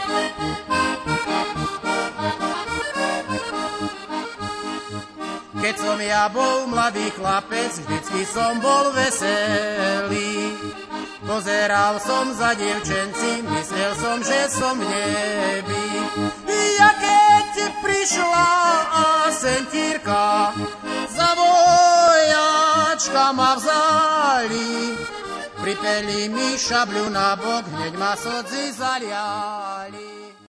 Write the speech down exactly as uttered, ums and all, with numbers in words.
Keď som ja bol mladý chlapec, vždycky som bol veselý. Pozeral som za dievčenci, myslel som, že som v nebi. Ja keď prišla a sentírka, za vojačka ma vzali. Pripeli mi šabľu na bok, hneď ma slzy zaliali.